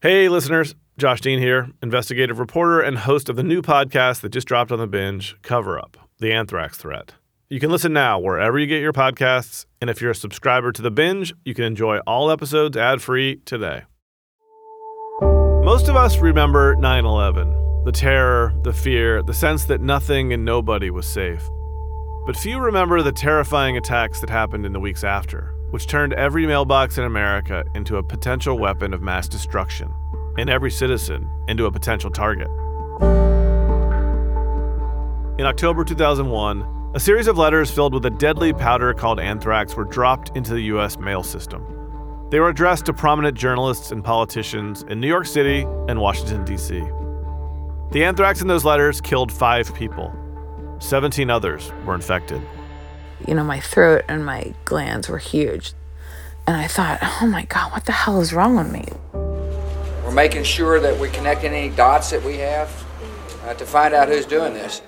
Hey, listeners. Josh Dean here, investigative reporter and host of the new podcast that just dropped on The Binge, Cover Up, The Anthrax Threat. You can listen now wherever you get your podcasts, and if you're a subscriber to The Binge, you can enjoy all episodes ad-free today. Most of us remember 9/11, the terror, the fear, the sense that nothing and nobody was safe. But few remember the terrifying attacks that happened in the weeks after, which turned every mailbox in America into a potential weapon of mass destruction, and every citizen into a potential target. In October 2001, a series of letters filled with a deadly powder called anthrax were dropped into the U.S. mail system. They were addressed to prominent journalists and politicians in New York City and Washington, D.C. The anthrax in those letters killed 5 people. 17 others were infected. My throat and my glands were huge. And I thought, oh my God, what the hell is wrong with me? We're making sure that we're connecting any dots that we have to find out who's doing this.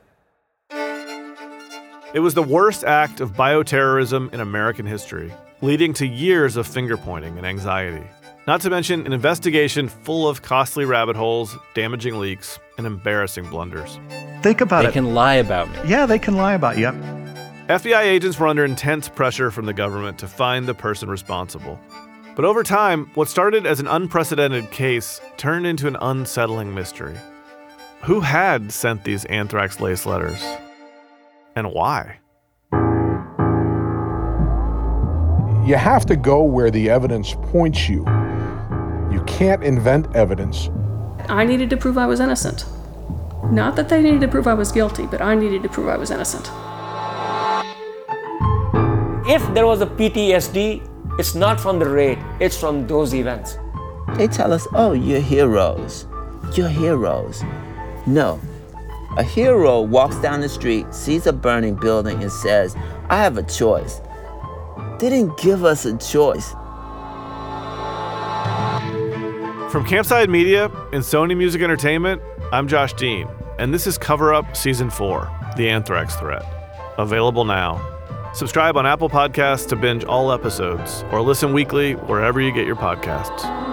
It was the worst act of bioterrorism in American history, leading to years of finger-pointing and anxiety. Not to mention an investigation full of costly rabbit holes, damaging leaks, and embarrassing blunders. Think about it. They can lie about me. Yeah, they can lie about you. FBI agents were under intense pressure from the government to find the person responsible. But over time, what started as an unprecedented case turned into an unsettling mystery. Who had sent these anthrax-laced letters? And why? You have to go where the evidence points you. You can't invent evidence. I needed to prove I was innocent. Not that they needed to prove I was guilty, but I needed to prove I was innocent. If there was a PTSD, it's not from the raid, it's from those events. They tell us, oh, you're heroes. You're heroes. No. A hero walks down the street, sees a burning building, and says, I have a choice. They didn't give us a choice. From Campside Media and Sony Music Entertainment, I'm Josh Dean, and this is Cover Up Season 4, The Anthrax Threat. Available now. Subscribe on Apple Podcasts to binge all episodes, or listen weekly wherever you get your podcasts.